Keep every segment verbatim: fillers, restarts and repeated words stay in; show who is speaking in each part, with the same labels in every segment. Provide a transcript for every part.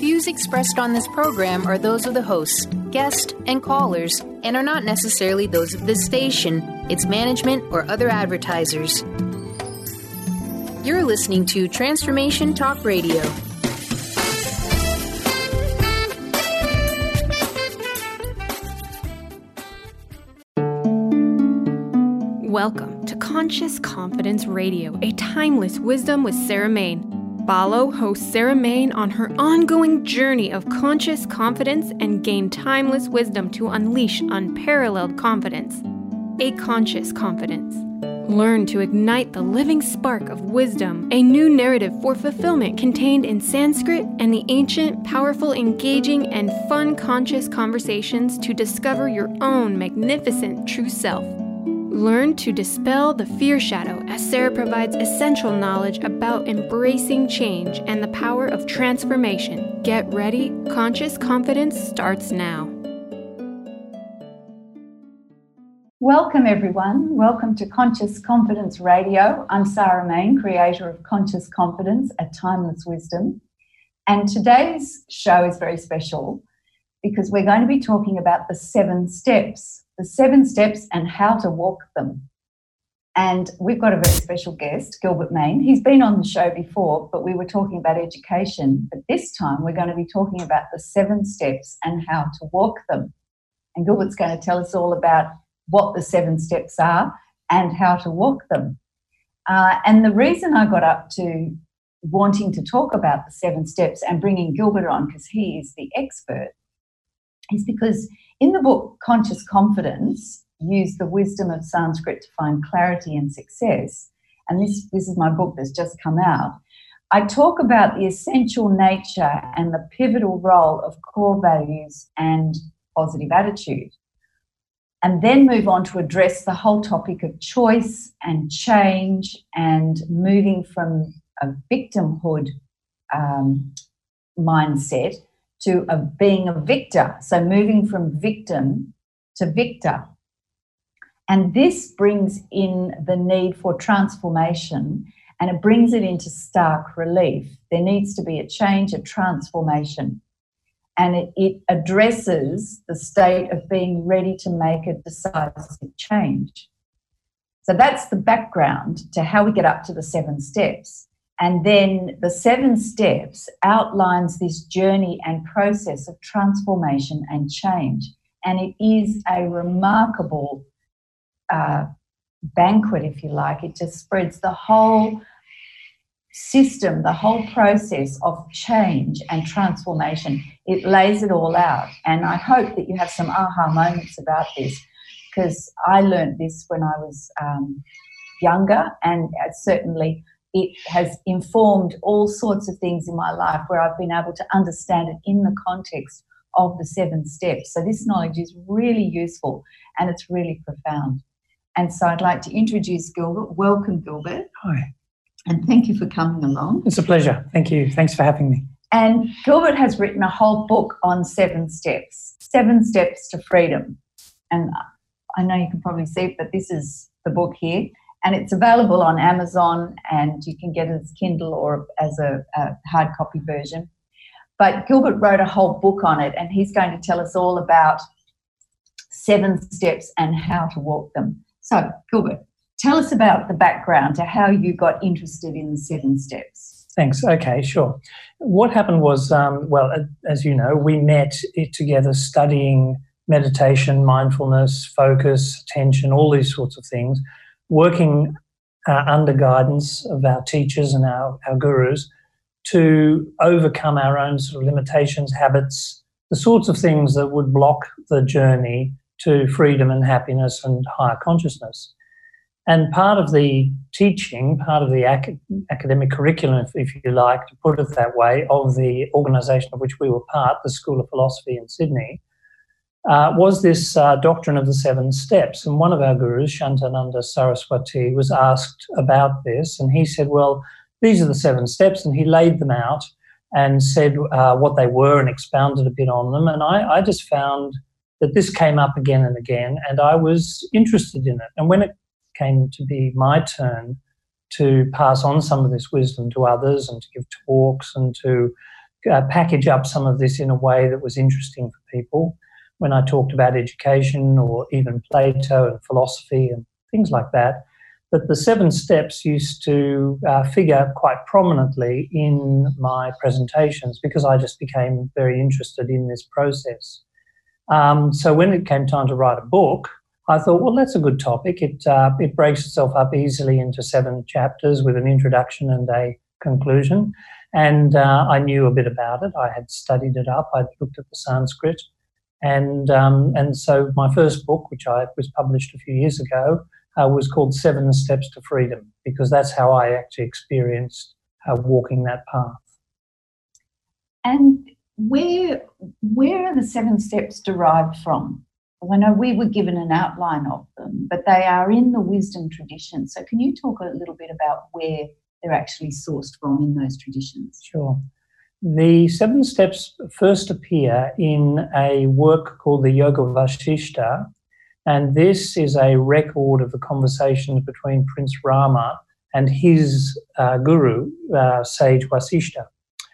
Speaker 1: views expressed on this program are those of the hosts, guests, and callers, and are not necessarily those of this station, its management, or other advertisers. You're listening to Transformation Talk Radio.
Speaker 2: Welcome to Conscious Confidence Radio, a timeless wisdom with Sarah Main. Follow host Sarah Main on her ongoing journey of conscious confidence and gain timeless wisdom to unleash unparalleled confidence. A conscious confidence. Learn to ignite the living spark of wisdom, a new narrative for fulfillment contained in Sanskrit and the ancient, powerful, engaging, and fun conscious conversations to discover your own magnificent true self. Learn to dispel the fear shadow as Sarah provides essential knowledge about embracing change and the power of transformation. Get ready, Conscious Confidence starts now.
Speaker 3: Welcome everyone, welcome to Conscious Confidence Radio. I'm Sarah Main, creator of Conscious Confidence, a Timeless Wisdom. And today's show is very special because we're going to be talking about the seven steps. The seven steps and how to walk them. And we've got a very special guest, Gilbert Main. He's been on the show before, but we were talking about education. But this time we're going to be talking about the seven steps and how to walk them. And Gilbert's going to tell us all about what the seven steps are and how to walk them. Uh, and the reason I got up to wanting to talk about the seven steps and bringing Gilbert on, because he is the expert, is because in the book Conscious Confidence, Use the Wisdom of Sanskrit to Find Clarity and Success, and this, this is my book that's just come out, I talk about the essential nature and the pivotal role of core values and positive attitude, and then move on to address the whole topic of choice and change and moving from a victimhood um, mindset to a, being a victor, so moving from victim to victor. And this brings in the need for transformation, and it brings it into stark relief. There needs to be a change, a transformation, and it, it addresses the state of being ready to make a decisive change. So that's the background to how we get up to the seven steps. And then the seven steps outlines this journey and process of transformation and change. And it is a remarkable uh, banquet, if you like. It just spreads the whole system, the whole process of change and transformation. It lays it all out. And I hope that you have some aha moments about this, because I learned this when I was um, younger, and certainly it has informed all sorts of things in my life where I've been able to understand it in the context of the seven steps. So this knowledge is really useful and it's really profound. And so I'd like to introduce Gilbert. Welcome, Gilbert.
Speaker 4: Hi.
Speaker 3: And thank you for coming along.
Speaker 4: It's a pleasure. Thank you. Thanks for having me.
Speaker 3: And Gilbert has written a whole book on seven steps, seven steps to freedom. And I know you can probably see it, but this is the book here. And it's available on Amazon, and you can get it as Kindle or as a, a hard copy version. But Gilbert wrote a whole book on it, and he's going to tell us all about seven steps and how to walk them. So, Gilbert, tell us about the background to how you got interested in the seven steps.
Speaker 4: Thanks. Okay, sure. What happened was, um, well, as you know, we met together studying meditation, mindfulness, focus, attention, all these sorts of things, working uh, under guidance of our teachers and our, our gurus to overcome our own sort of limitations, habits, the sorts of things that would block the journey to freedom and happiness and higher consciousness. And part of the teaching, part of the ac- academic curriculum, if, if you like, to put it that way, of the organisation of which we were part, the School of Philosophy in Sydney, Uh, was this uh, doctrine of the seven steps. And one of our gurus, Shantananda Saraswati, was asked about this, and he said, well, these are the seven steps, and he laid them out and said uh, what they were and expounded a bit on them. And I, I just found that this came up again and again, and I was interested in it. And when it came to be my turn to pass on some of this wisdom to others and to give talks and to uh, package up some of this in a way that was interesting for people when I talked about education or even Plato and philosophy and things like that, that the seven steps used to uh, figure quite prominently in my presentations because I just became very interested in this process. Um, so when it came time to write a book, I thought, well, that's a good topic. It uh, it breaks itself up easily into seven chapters with an introduction and a conclusion. And uh, I knew a bit about it. I had studied it up. I'd looked at the Sanskrit. And um, and so my first book, which I was published a few years ago, uh, was called Seven Steps to Freedom, because that's how I actually experienced uh, walking that path.
Speaker 3: And where where are the seven steps derived from? Well, I know we were given an outline of them, but they are in the wisdom tradition. So can you talk a little bit about where they're actually sourced from in those traditions?
Speaker 4: Sure. The seven steps first appear in a work called the Yoga Vasishta, and this is a record of the conversations between Prince Rama and his uh, guru, uh, sage Vasishta.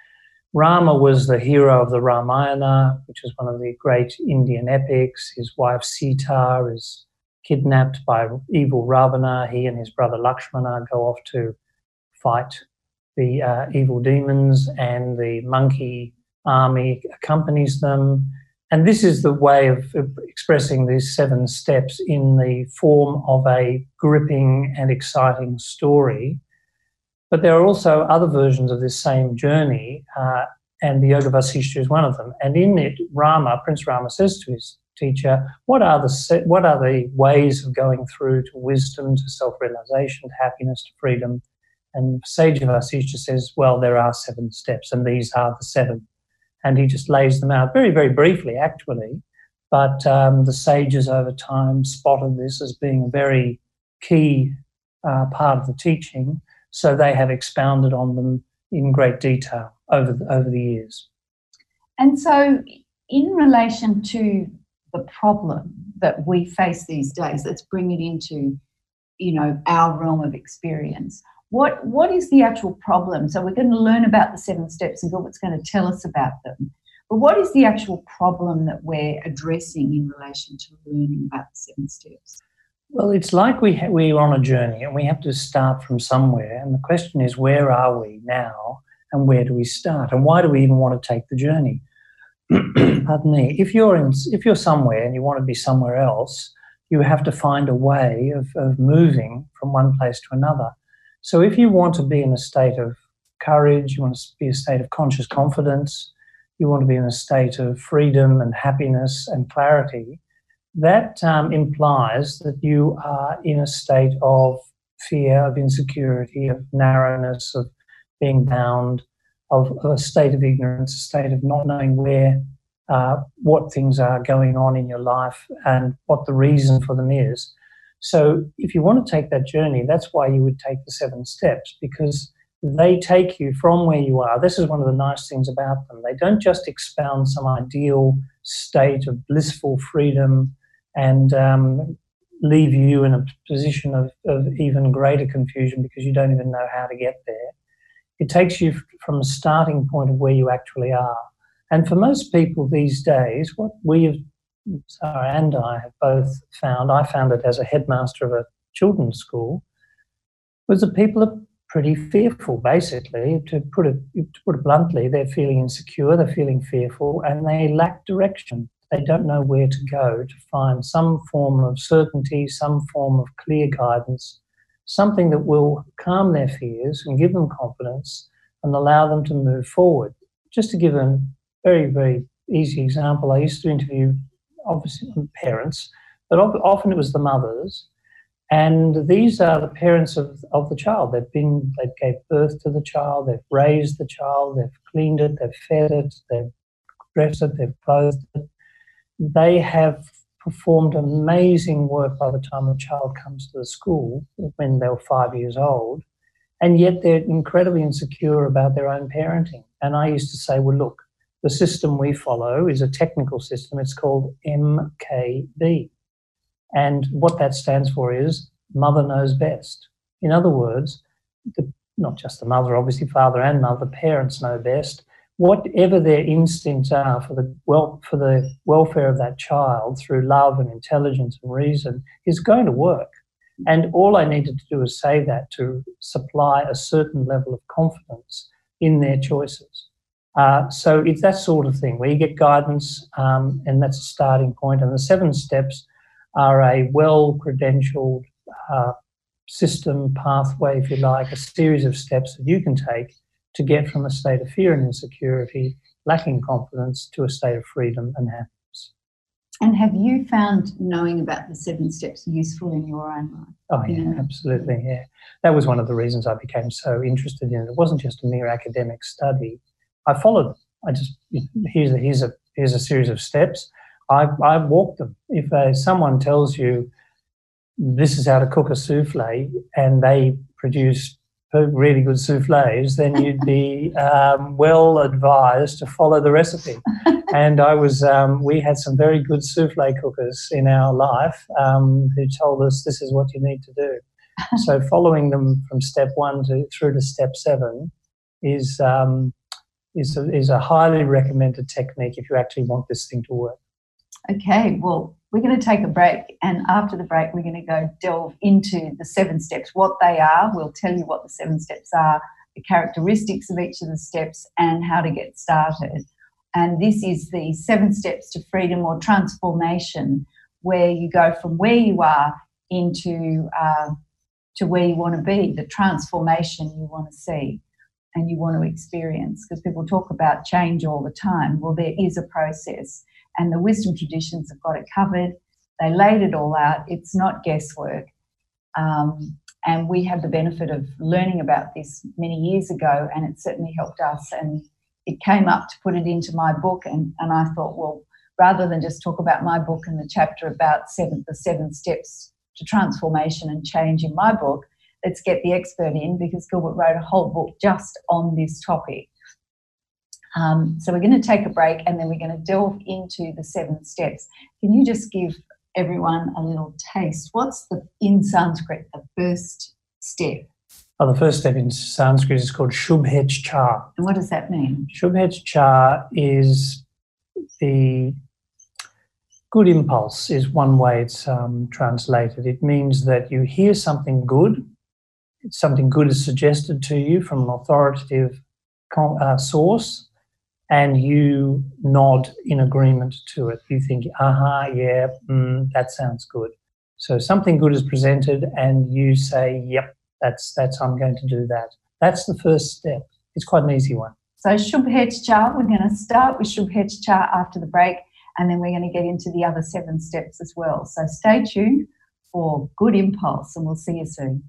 Speaker 4: Rama was the hero of the Ramayana, which is one of the great Indian epics. His wife Sita is kidnapped by evil Ravana. He and his brother Lakshmana go off to fight the uh, evil demons, and the monkey army accompanies them. And this is the way of expressing these seven steps in the form of a gripping and exciting story. But there are also other versions of this same journey, uh, and the Yoga Vasishta is one of them. And in it, Rama, Prince Rama, says to his teacher, what are the what are the ways of going through to wisdom, to self-realization, to happiness, to freedom? And Sage Vasishta says, well, there are seven steps, and these are the seven. And he just lays them out very, very briefly, actually. But um, the sages over time spotted this as being a very key uh, part of the teaching, so they have expounded on them in great detail over the, over the years.
Speaker 3: And so in relation to the problem that we face these days, let's bring it into, you know, our realm of experience. What what is the actual problem? So we're going to learn about the seven steps and Gilbert's going to tell us about them. But what is the actual problem that we're addressing in relation to learning about the seven steps?
Speaker 4: Well, it's like we ha- we're on a journey and we have to start from somewhere. And the question is, where are we now and where do we start? And why do we even want to take the journey? Pardon me. If you're in, if you're somewhere and you want to be somewhere else, you have to find a way of, of moving from one place to another. So if you want to be in a state of courage, you want to be in a state of conscious confidence, you want to be in a state of freedom and happiness and clarity, that um, implies that you are in a state of fear, of insecurity, of narrowness, of being bound, of, of a state of ignorance, a state of not knowing where, uh, what things are going on in your life and what the reason for them is. So if you want to take that journey, that's why you would take the seven steps, because they take you from where you are. This is one of the nice things about them. They don't just expound some ideal state of blissful freedom and um, leave you in a position of, of even greater confusion because you don't even know how to get there. It takes you from a starting point of where you actually are. And for most people these days, what we have Sarah and I have both found, I found it as a headmaster of a children's school, was that people are pretty fearful, basically. To put it, to put it bluntly, they're feeling insecure, they're feeling fearful, and they lack direction. They don't know where to go to find some form of certainty, some form of clear guidance, something that will calm their fears and give them confidence and allow them to move forward. Just to give a very, very easy example, I used to interview obviously parents, but often it was the mothers. And these are the parents of, of the child. They've been, they gave birth to the child, they've raised the child, they've cleaned it, they've fed it, they've dressed it, they've clothed it. They have performed amazing work by the time the child comes to the school when they were five years old. And yet they're incredibly insecure about their own parenting. And I used to say, well, look, the system we follow is a technical system. It's called M K B. And what that stands for is mother knows best. In other words, the, not just the mother, obviously father and mother, parents know best. whatever their instincts are for the well for the welfare of that child through love and intelligence and reason is going to work. And all I needed to do is say that to supply a certain level of confidence in their choices. Uh, so it's that sort of thing where you get guidance, um, and that's a starting point. And the seven steps are a well-credentialed uh, system, pathway, if you like, a series of steps that you can take to get from a state of fear and insecurity, lacking confidence, to a state of freedom and happiness.
Speaker 3: And have you found knowing about the seven steps useful in your own life?
Speaker 4: Oh, yeah, yeah, absolutely, yeah. That was one of the reasons I became so interested in it. It wasn't just a mere academic study. I followed them. I just, here's a, here's a, here's a series of steps. I, I walked them. If uh, someone tells you this is how to cook a souffle and they produce really good souffles, then you'd be um, well advised to follow the recipe. And I was, um, we had some very good souffle cookers in our life um, who told us this is what you need to do. So following them from step one to through to step seven is um, is a, is a highly recommended technique if you actually want this thing to work.
Speaker 3: Okay, well, we're going to take a break, and after the break we're going to go delve into the seven steps, what they are. We'll tell you what the seven steps are, the characteristics of each of the steps, and how to get started. And this is the seven steps to freedom or transformation, where you go from where you are into uh, to where you want to be, the transformation you want to see and you want to experience. Because people talk about change all the time. Well, there is a process, and the wisdom traditions have got it covered. They laid it all out. It's not guesswork. Um, and we had the benefit of learning about this many years ago, and it certainly helped us. And it came up to put it into my book, and, and I thought, well, rather than just talk about my book and the chapter about seven, the seven steps to transformation and change in my book, let's get the expert in, because Gilbert wrote a whole book just on this topic. Um, so we're going to take a break, and then we're going to delve into the seven steps. Can you just give everyone a little taste? What's the in Sanskrit, the first step?
Speaker 4: Oh, the first step in Sanskrit is called Shubhechcha.
Speaker 3: And what does that mean?
Speaker 4: Shubhechcha is the good impulse, is one way it's um, translated. It means that you hear something good, something good is suggested to you from an authoritative uh, source, and you nod in agreement to it. You think, aha, yeah, mm, that sounds good. So something good is presented and you say, yep, that's, that's I'm going to do that. That's the first step. It's quite an easy one.
Speaker 3: So Shubhechcha, we're going to start with Shubhechcha after the break, and then we're going to get into the other seven steps as well. So stay tuned for Good Impulse, and we'll see you soon.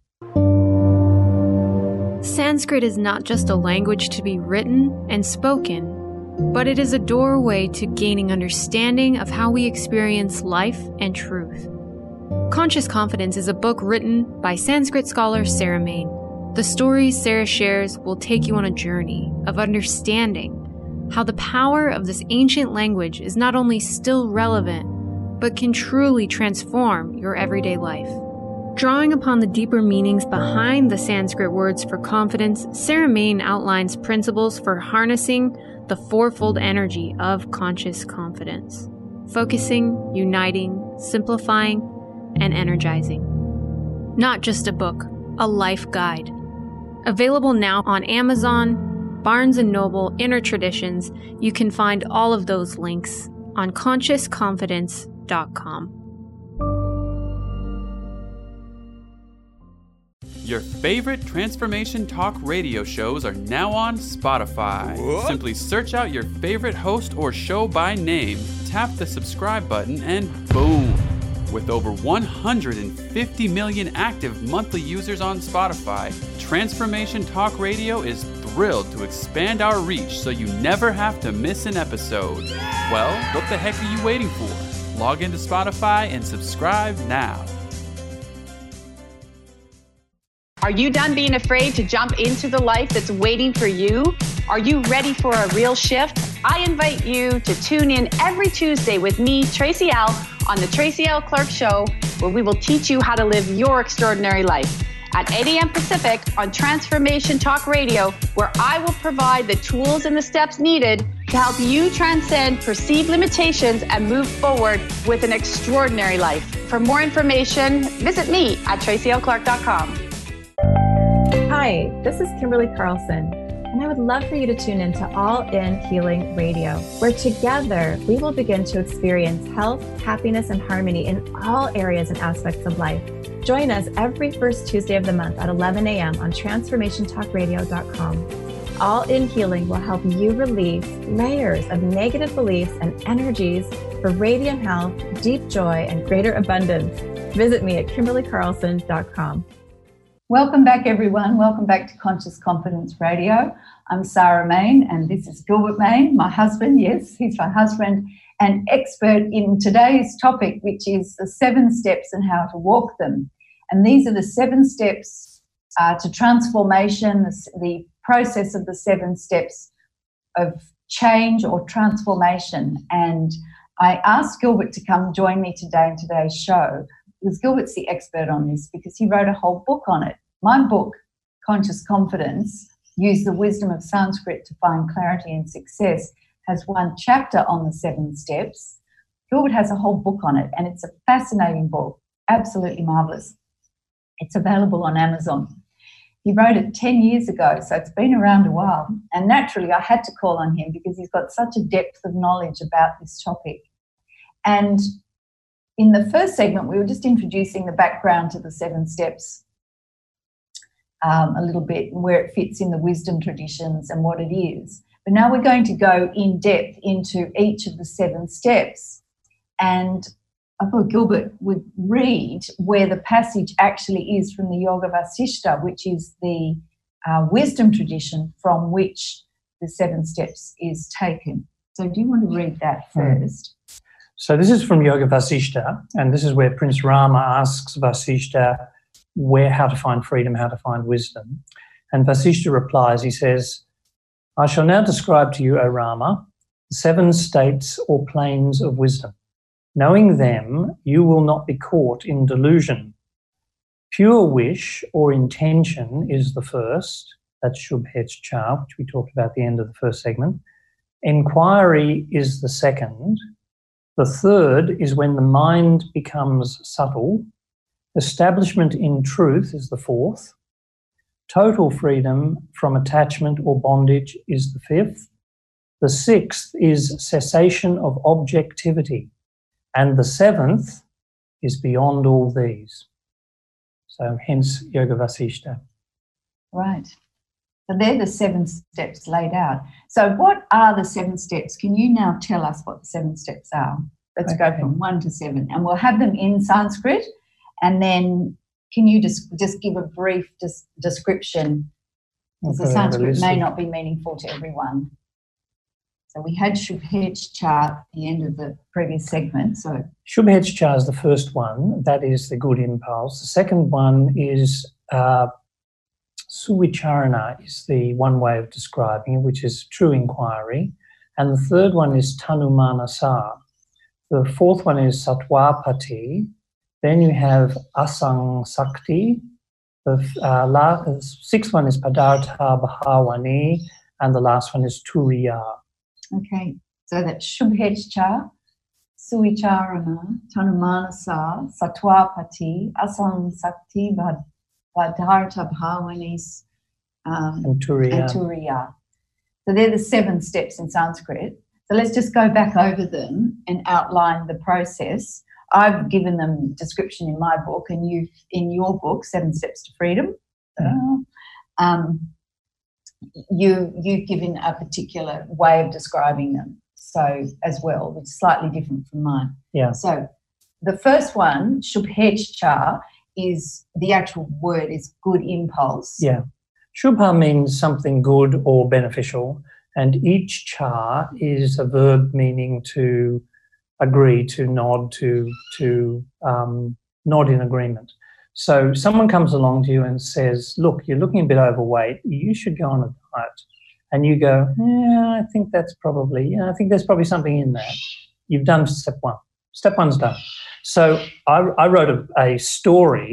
Speaker 2: Sanskrit is not just a language to be written and spoken, but it is a doorway to gaining understanding of how we experience life and truth. Conscious Confidence is a book written by Sanskrit scholar Sarah Main. The stories Sarah shares will take you on a journey of understanding how the power of this ancient language is not only still relevant, but can truly transform your everyday life. Drawing upon the deeper meanings behind the Sanskrit words for confidence, Sarah Main outlines principles for harnessing the fourfold energy of conscious confidence: focusing, uniting, simplifying, and energizing. Not just a book, a life guide. Available now on Amazon, Barnes and Noble, Inner Traditions. You can find all of those links on conscious confidence dot com.
Speaker 5: Your favorite Transformation Talk radio shows are now on Spotify. What? Simply search out your favorite host or show by name, tap the subscribe button, and boom! With over one hundred fifty million active monthly users on Spotify, Transformation Talk Radio is thrilled to expand our reach so you never have to miss an episode. Well, what the heck are you waiting for? Log into Spotify and subscribe now.
Speaker 6: Are you done being afraid to jump into the life that's waiting for you? Are you ready for a real shift? I invite you to tune in every Tuesday with me, Tracy L., on the Tracy L. Clark Show, where we will teach you how to live your extraordinary life. at eight a.m. Pacific on Transformation Talk Radio, where I will provide the tools and the steps needed to help you transcend perceived limitations and move forward with an extraordinary life. For more information, visit me at tracy l clark dot com.
Speaker 7: Hi, this is Kimberly Carlson, and I would love for you to tune in to All In Healing Radio, where together we will begin to experience health, happiness, and harmony in all areas and aspects of life. Join us every first Tuesday of the month at eleven a.m. on transformation talk radio dot com. All In Healing will help you release layers of negative beliefs and energies for radiant health, deep joy, and greater abundance. Visit me at kimberly carlson dot com.
Speaker 3: Welcome back, everyone. Welcome back to Conscious Confidence Radio. I'm Sarah Main, and this is Gilbert Main, my husband. Yes, he's my husband, and expert in today's topic, which is the seven steps and how to walk them. And these are the seven steps uh, to transformation, the, the process of the seven steps of change or transformation. And I asked Gilbert to come join me today in today's show, because Gilbert's the expert on this, because he wrote a whole book on it. My book, Conscious Confidence, Use the Wisdom of Sanskrit to Find Clarity and Success, has one chapter on the seven steps. Gilbert has a whole book on it, and it's a fascinating book, absolutely marvellous. It's available on Amazon. He wrote it ten years ago, so it's been around a while. And naturally, I had to call on him because he's got such a depth of knowledge about this topic. And in the first segment, we were just introducing the background to the seven steps um, a little bit, and where it fits in the wisdom traditions and what it is. But now we're going to go in depth into each of the seven steps. And I thought Gilbert would read where the passage actually is from the Yoga Vasishta, which is the uh, wisdom tradition from which the seven steps is taken. So do you want to read that first?
Speaker 4: So this is from Yoga Vasishta, and this is where Prince Rama asks Vasishta where how to find freedom, how to find wisdom. And Vasishta replies, he says, I shall now describe to you, O Rama, the seven states or planes of wisdom. Knowing them, you will not be caught in delusion. Pure wish or intention is the first, that's Shubhechcha, which we talked about at the end of the first segment. Inquiry is the second. The third is when the mind becomes subtle. Establishment in truth is the fourth. Total freedom from attachment or bondage is the fifth. The sixth is cessation of objectivity. And the seventh is beyond all these. So hence Yoga Vasishta.
Speaker 3: Right. So they're the seven steps laid out. So what are the seven steps? Can you now tell us what the seven steps are? Let's okay. go from one to seven. And we'll have them in Sanskrit. And then can you just, just give a brief dis- description? Because okay, the Sanskrit may not be meaningful to everyone. So we had Shubhechcha at the end of the previous segment. So
Speaker 4: Shubhechcha is the first one. That is the good impulse. The second one is uh, Suvicharana is the one way of describing it, which is true inquiry. And the third one is Tanumanasa. The fourth one is Sattvapati. Then you have Asang Sakti. The uh, last, sixth one is Padartha Bhavani. And the last one is Turiya.
Speaker 3: Okay, so that's Shubhechcha, Suvicharana, Tanumanasa, Sattvapati, Asang Sakti, Padartha Bhavani, um,
Speaker 4: and Turiya.
Speaker 3: and Turiya. So they're the seven steps in Sanskrit. So let's just go back over them and outline the process. I've given them description in my book, and you've in your book, Seven Steps to Freedom.
Speaker 4: Yeah.
Speaker 3: Um, you you've given a particular way of describing them, so as well, which is slightly different from mine.
Speaker 4: Yeah.
Speaker 3: So the first one, Shubhechcha, is the actual word is good impulse.
Speaker 4: Yeah. Shubha means something good or beneficial, and each cha is a verb meaning to agree, to nod, to to um, nod in agreement. So someone comes along to you and says, look, you're looking a bit overweight, you should go on a diet. And you go, yeah, I think that's probably, yeah, I think there's probably something in that. You've done step one. Step one's done. So I, I wrote a, a story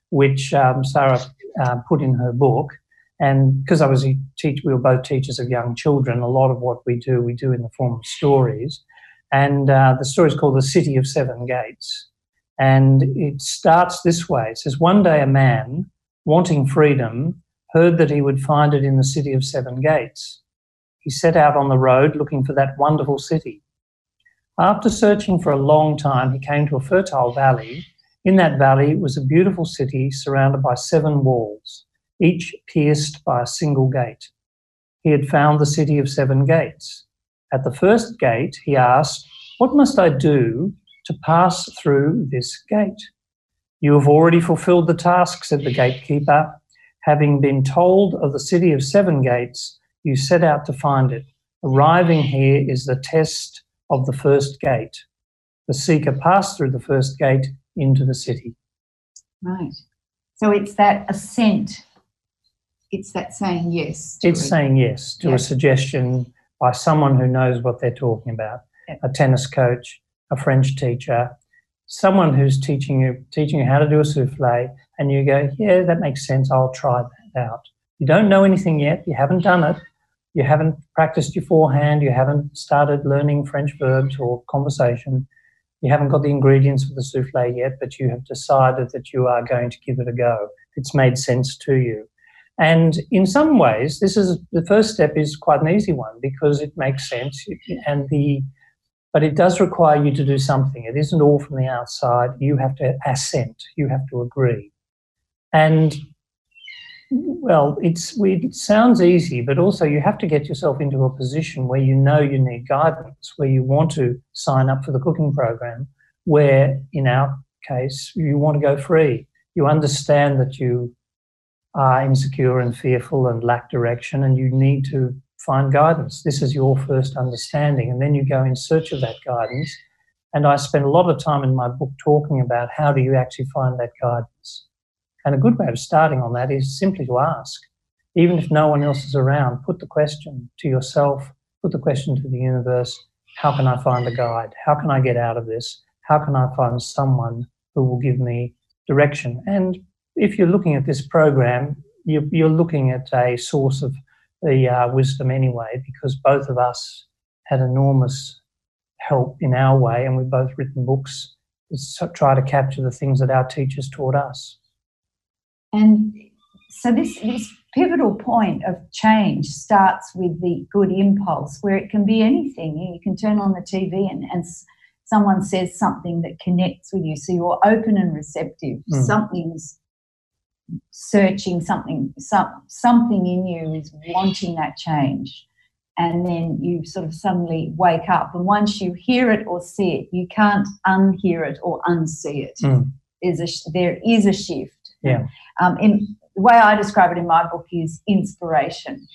Speaker 4: which um, Sarah uh, put in her book. And because I was a teach, we were both teachers of young children, a lot of what we do, we do in the form of stories. And uh, the story is called The City of Seven Gates. And it starts this way. It says, one day a man, wanting freedom, heard that he would find it in the City of Seven Gates. He set out on the road looking for that wonderful city. After searching for a long time, he came to a fertile valley. In that valley was a beautiful city surrounded by seven walls, each pierced by a single gate. He had found the City of Seven Gates. At the first gate, he asked, "What must I do to pass through this gate?" "You have already fulfilled the task," said the gatekeeper. "Having been told of the City of Seven Gates, you set out to find it. Arriving here is the test of the first gate. The seeker passed through the first gate into the city."
Speaker 3: Right. So it's that assent. It's that saying yes.
Speaker 4: It's
Speaker 3: it.
Speaker 4: saying yes to
Speaker 3: yeah.
Speaker 4: a suggestion by someone who knows what they're talking about. Yeah. A tennis coach, a French teacher, someone who's teaching you teaching you how to do a souffle, and you go, yeah, that makes sense, I'll try that out. You don't know anything yet, you haven't done it, you haven't practiced beforehand, you haven't started learning French verbs or conversation, you haven't got the ingredients for the souffle yet, but you have decided that you are going to give it a go. It's made sense to you. And in some ways, this is the first step is quite an easy one because it makes sense, and the but it does require you to do something. It isn't all from the outside. You have to assent. You have to agree. And well, it's it sounds easy, but also you have to get yourself into a position where you know you need guidance, where you want to sign up for the cooking program, where in our case you want to go free. You understand that you are insecure and fearful and lack direction, and you need to find guidance. This is your first understanding, and then you go in search of that guidance. And I spend a lot of time in my book talking about how do you actually find that guidance. And a good way of starting on that is simply to ask. Even if no one else is around, put the question to yourself, put the question to the universe, how can I find a guide? How can I get out of this? How can I find someone who will give me direction? And if you're looking at this program, you're, you're looking at a source of the uh, wisdom anyway, because both of us had enormous help in our way, and we've both written books that try to capture the things that our teachers taught us.
Speaker 3: And so this, this pivotal point of change starts with the good impulse, where it can be anything. You can turn on the T V and, and someone says something that connects with you, so you're open and receptive. Mm. Something's searching, something some, something in you is wanting that change, and then you sort of suddenly wake up, and once you hear it or see it, you can't unhear it or unsee it. Mm. There's a, there is a shift.
Speaker 4: Yeah.
Speaker 3: Um, in, the way I describe it in my book is inspiration,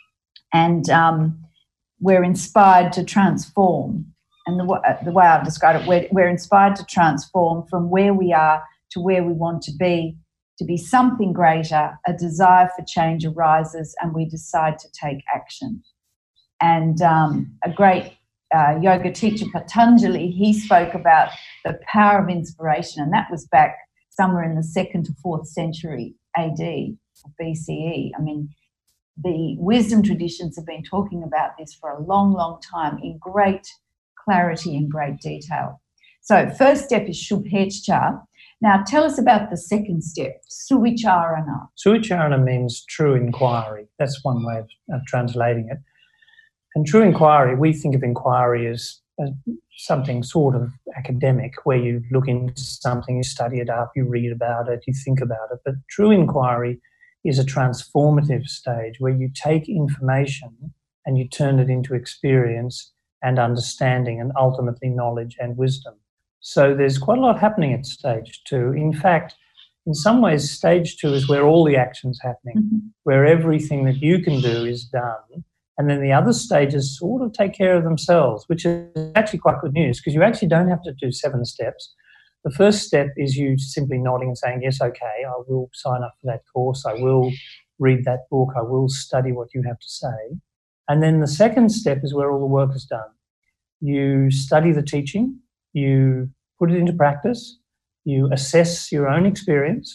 Speaker 3: and um, we're inspired to transform, and the, the way I've described it, we're, we're inspired to transform from where we are to where we want to be, to be something greater. A desire for change arises, and we decide to take action. And um, a great uh, yoga teacher, Patanjali, he spoke about the power of inspiration, and that was back somewhere in the second to fourth century A D or B C E. I mean, the wisdom traditions have been talking about this for a long, long time in great clarity and great detail. So first step is Shubhechcha. Now tell us about the second step, Suvicarana.
Speaker 4: Suvicarana means true inquiry. That's one way of, of translating it. And true inquiry, we think of inquiry as, as something sort of academic, where you look into something, you study it up, you read about it, you think about it. But true inquiry is a transformative stage where you take information and you turn it into experience and understanding and ultimately knowledge and wisdom. So there's quite a lot happening at stage two. In fact, in some ways, stage two is where all the action's happening, mm-hmm. where everything that you can do is done. And then the other stages sort of take care of themselves, which is actually quite good news, because you actually don't have to do seven steps. The first step is you simply nodding and saying, yes, okay, I will sign up for that course, I will read that book, I will study what you have to say. And then the second step is where all the work is done. You study the teaching, you put it into practice, you assess your own experience,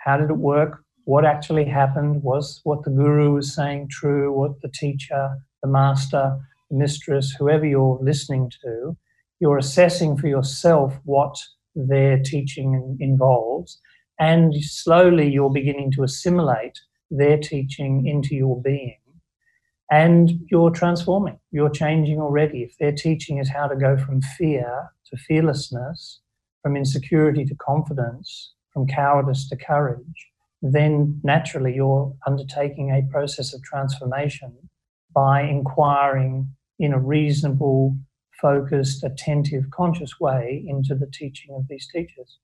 Speaker 4: How did it work? What actually happened? Was what the guru was saying true? What the teacher, the master, the mistress, whoever you're listening to, you're assessing for yourself what their teaching involves, and slowly you're beginning to assimilate their teaching into your being, and you're transforming. You're changing already. If their teaching is how to go from fear to fearlessness, from insecurity to confidence, from cowardice to courage, then naturally you're undertaking a process of transformation by inquiring in a reasonable, focused, attentive, conscious way into the teaching of these teachers.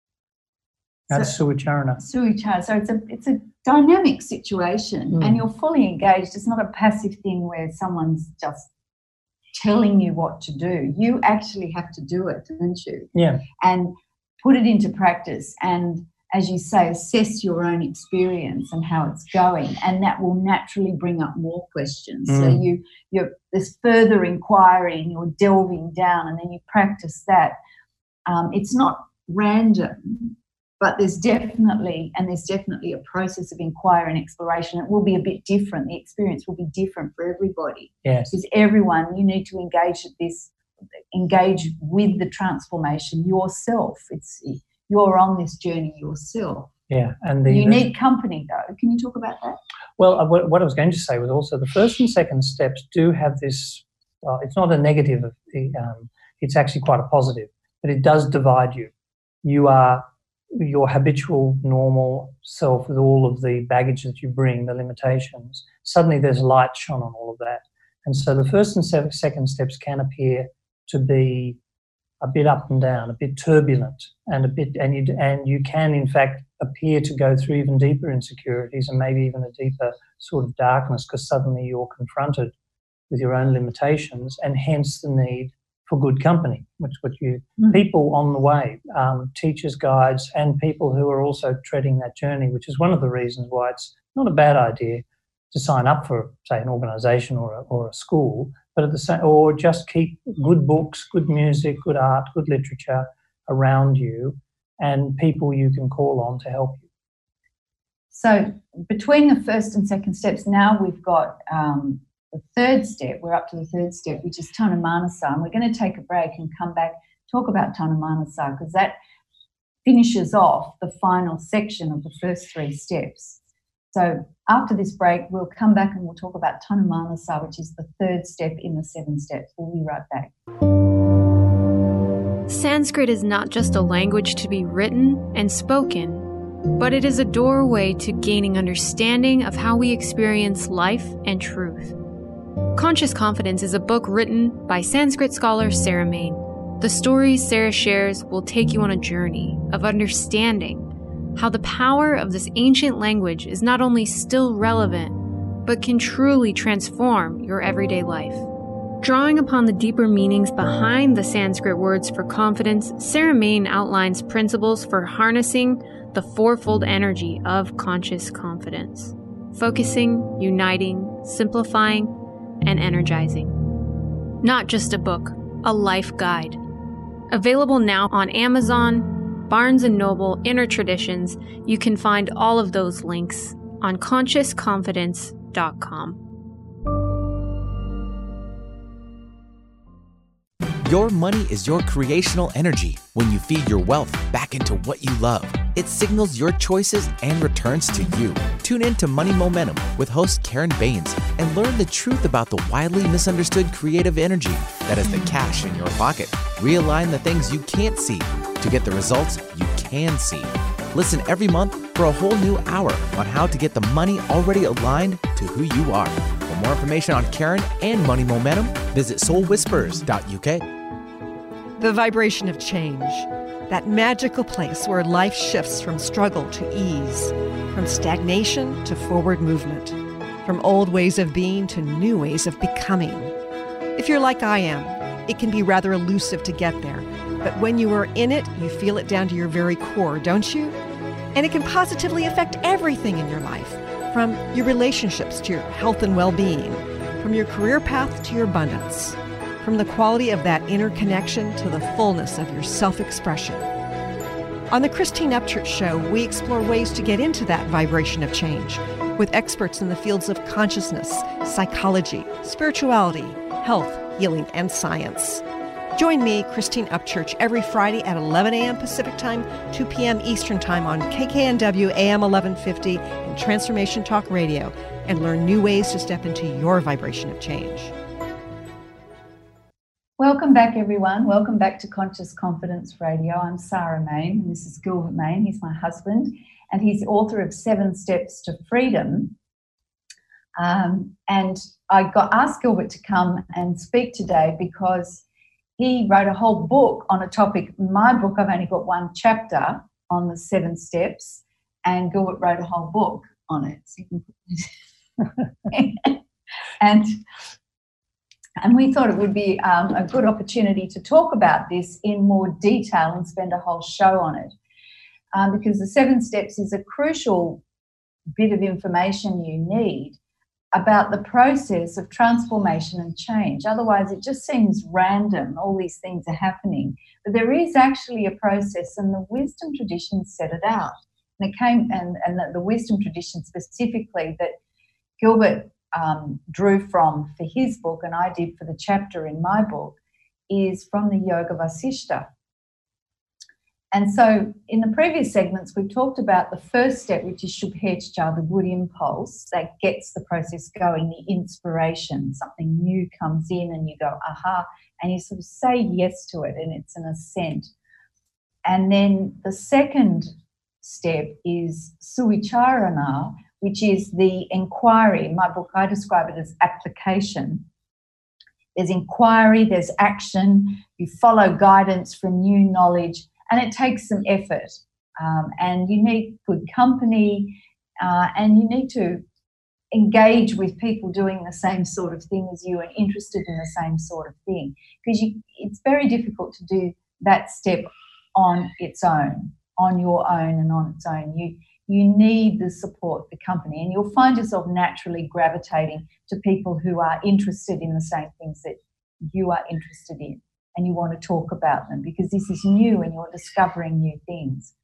Speaker 4: That's so, Suhacharana.
Speaker 3: Suhacharana. So it's a it's a dynamic situation, mm. and you're fully engaged. It's not a passive thing where someone's just telling you what to do. You actually have to do it, don't you?
Speaker 4: Yeah.
Speaker 3: And put it into practice, and as you say, assess your own experience and how it's going, and that will naturally bring up more questions. Mm. So you you're there's further inquiry, and you're delving down, and then you practice that. Um, it's not random. But there's definitely, and there's definitely a process of inquiry and exploration. It will be a bit different. The experience will be different for everybody.
Speaker 4: Yes.
Speaker 3: Because everyone, you need to engage at this, engage with the transformation yourself. It's you're on this journey yourself.
Speaker 4: Yeah, and the
Speaker 3: you need company though. Can you talk about that?
Speaker 4: Well, what I was going to say was also the first and second steps do have this. Well, it's not a negative. Um, it's actually quite a positive, but it does divide you. You are your habitual, normal self with all of the baggage that you bring, the limitations. Suddenly there's light shone on all of that. And so the first and second steps can appear to be a bit up and down, a bit turbulent, and a bit, and you, and you can in fact appear to go through even deeper insecurities and maybe even a deeper sort of darkness, because suddenly you're confronted with your own limitations, and hence the need for good company, which what you mm. people on the way, um, teachers, guides, and people who are also treading that journey, which is one of the reasons why it's not a bad idea to sign up for, say, an organisation or a, or a school, but at the same, or just keep good books, good music, good art, good literature around you, and people you can call on to help you.
Speaker 3: So between the first and second steps, now we've got um, the third step. We're up to the third step, which is Tanamanasa, and we're going to take a break and come back, talk about Tanamanasa, because that finishes off the final section of the first three steps. So after this break, we'll come back and we'll talk about Tanamanasa, which is the third step in the seven steps. We'll be right back.
Speaker 2: Sanskrit is not just a language to be written and spoken, but it is a doorway to gaining understanding of how we experience life and truth. Conscious Confidence is a book written by Sanskrit scholar Sarah Main. The stories Sarah shares will take you on a journey of understanding how the power of this ancient language is not only still relevant, but can truly transform your everyday life. Drawing upon the deeper meanings behind the Sanskrit words for confidence, Sarah Main outlines principles for harnessing the fourfold energy of conscious confidence: focusing, uniting, simplifying, and energizing. Not just a book, a life guide. Available now on Amazon, Barnes and Noble, Inner Traditions. You can find all of those links on conscious confidence dot com.
Speaker 8: Your money is your creational energy. When you feed your wealth back into what you love, it signals your choices and returns to you. Tune in to Money Momentum with host Karen Baines and learn the truth about the widely misunderstood creative energy that is the cash in your pocket. Realign the things you can't see to get the results you can see. Listen every month for a whole new hour on how to get the money already aligned to who you are. For more information on Karen and Money Momentum, visit soul whispers dot U K.
Speaker 9: The vibration of change, that magical place where life shifts from struggle to ease, from stagnation to forward movement, from old ways of being to new ways of becoming. If you're like I am, it can be rather elusive to get there, but when you are in it, you feel it down to your very core, don't you? And it can positively affect everything in your life, from your relationships to your health and well-being, from your career path to your abundance, from the quality of that inner connection to the fullness of your self-expression. On the Christine Upchurch Show, we explore ways to get into that vibration of change with experts in the fields of consciousness, psychology, spirituality, health, healing, and science. Join me, Christine Upchurch, every Friday at eleven a.m. Pacific Time, two p.m. Eastern Time on K K N W A M eleven fifty and Transformation Talk Radio, and learn new ways to step into your vibration of change.
Speaker 3: Welcome back, everyone. Welcome back to Conscious Confidence Radio. I'm Sarah Main, and this is Gilbert Main. He's my husband, and he's the author of Seven Steps to Freedom. Um, and I got asked Gilbert to come and speak today because he wrote a whole book on a topic. In my book, I've only got one chapter on the seven steps, and Gilbert wrote a whole book on it. So you can put it and And we thought it would be um, a good opportunity to talk about this in more detail and spend a whole show on it, um, because the seven steps is a crucial bit of information you need about the process of transformation and change. Otherwise, it just seems random. All these things are happening. But there is actually a process, and the wisdom tradition set it out. And it came, and, and the, the wisdom tradition specifically that Gilbert Um, drew from for his book, and I did for the chapter in my book, is from the Yoga Vasishta. And so in the previous segments, we've talked about the first step, which is Shubhechcha, the good impulse that gets the process going, the inspiration. Something new comes in and you go, aha, and you sort of say yes to it, and it's an ascent. And then the second step is Suvicarana, which is the inquiry. In my book, I describe it as application. There's inquiry, there's action, you follow guidance from new knowledge, and it takes some effort. Um, and you need good company, uh, and you need to engage with people doing the same sort of thing as you and interested in the same sort of thing. Because you, it's very difficult to do that step on its own, on your own and on its own. You You need the support, the company, and you'll find yourself naturally gravitating to people who are interested in the same things that you are interested in, and you want to talk about them because this is new and you're discovering new things.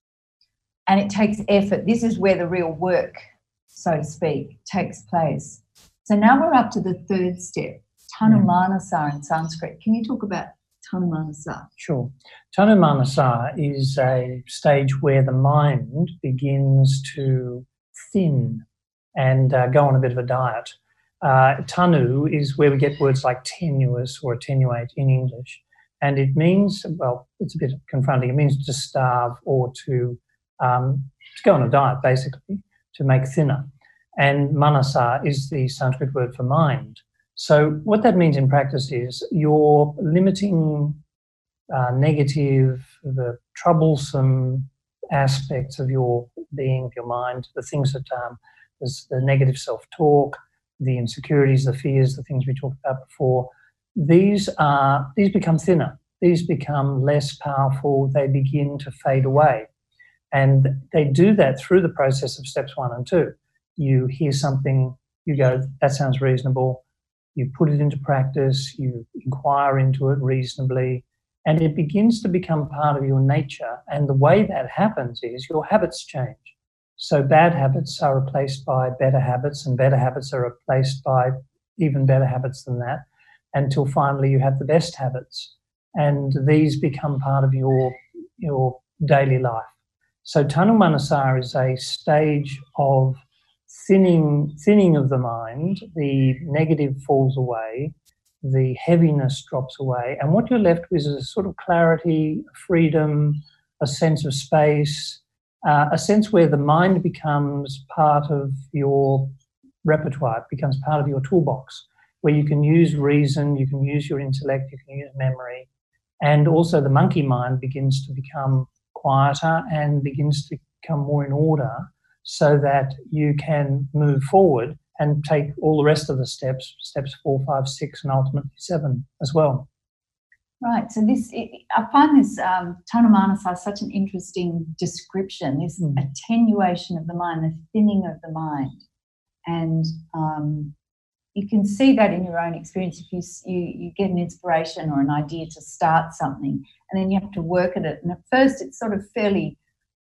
Speaker 3: And it takes effort. This is where the real work, so to speak, takes place. So now we're up to the third step, Tanumanasa in Sanskrit. Can you talk about Tanumanasa?
Speaker 4: Sure. Tanumanasa is a stage where the mind begins to thin and uh, go on a bit of a diet. Uh, tanu is where we get words like tenuous or attenuate in English. And it means, well, it's a bit confronting. It means to starve or to, um, to go on a diet, basically, to make thinner. And manasa is the Sanskrit word for mind. So what that means in practice is you're limiting uh, negative, the troublesome aspects of your being, of your mind, the things that, um, there's the negative self-talk, the insecurities, the fears, the things we talked about before. These are, these become thinner. These become less powerful. They begin to fade away. And they do that through the process of steps one and two. You hear something, you go, that sounds reasonable. You put it into practice, you inquire into it reasonably, and it begins to become part of your nature. And the way that happens is your habits change. So bad habits are replaced by better habits, and better habits are replaced by even better habits than that, until finally you have the best habits. And these become part of your, your daily life. So Tanumanasa is a stage of thinning, thinning of the mind. The negative falls away, the heaviness drops away, and what you're left with is a sort of clarity, freedom, a sense of space, uh, a sense where the mind becomes part of your repertoire, it becomes part of your toolbox, where you can use reason, you can use your intellect, you can use memory, and also the monkey mind begins to become quieter and begins to become more in order, so that you can move forward and take all the rest of the steps, steps four, five, six, and ultimately seven as well.
Speaker 3: Right. So this, I find this um, Tanumanasa such an interesting description, this mm. attenuation of the mind, the thinning of the mind. And um, you can see that in your own experience. If you, you you get an inspiration or an idea to start something, and then you have to work at it. And at first, it's sort of fairly,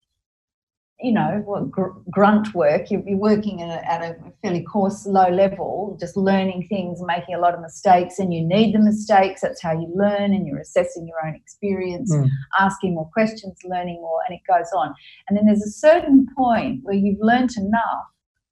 Speaker 3: you know, what, gr- grunt work. You're, you're working at a, at a fairly coarse, low level, just learning things, making a lot of mistakes, and you need the mistakes. That's how you learn, and you're assessing your own experience, mm. asking more questions, learning more, and it goes on. And then there's a certain point where you've learnt enough